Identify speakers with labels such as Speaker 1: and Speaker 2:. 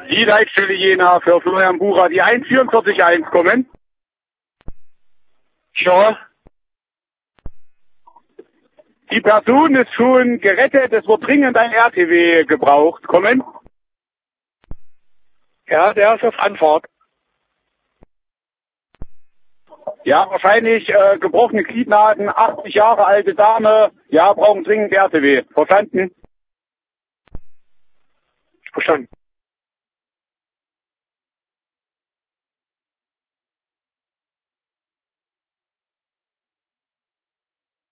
Speaker 1: Die Leitstelle Jena für Florian Bucher, die 144.1 kommen.
Speaker 2: Ja.
Speaker 1: Die Person ist schon gerettet, es wird dringend ein RTW gebraucht. Kommen.
Speaker 2: Ja, der ist auf Anfahrt.
Speaker 1: Ja, wahrscheinlich gebrochene Gliedmaßen, 80 Jahre alte Dame. Ja, brauchen dringend RTW. Verstanden?
Speaker 2: Verstanden.